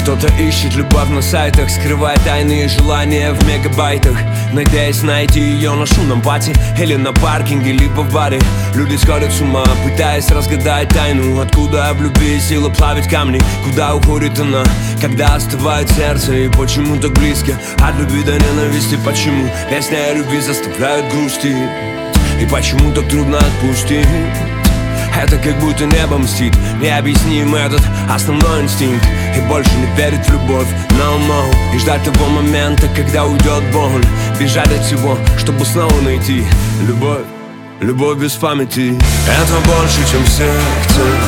Кто-то ищет любовь на сайтах, скрывая тайные желания в мегабайтах, надеясь найти ее на шумном пати или на паркинге, либо в баре. Люди сходят с ума, пытаясь разгадать тайну, откуда в любви сила плавить камни. Куда уходит она, когда остывает сердце, и почему так близко от любви до ненависти? Почему песня о любви заставляет грустить, и почему так трудно отпустить? Это как будто небо мстит, необъясним этот основной инстинкт. И больше не верить в любовь, no. И ждать того момента, когда уйдет боль, бежать от всего, чтобы снова найти любовь, любовь без памяти. Это больше, чем в сердце.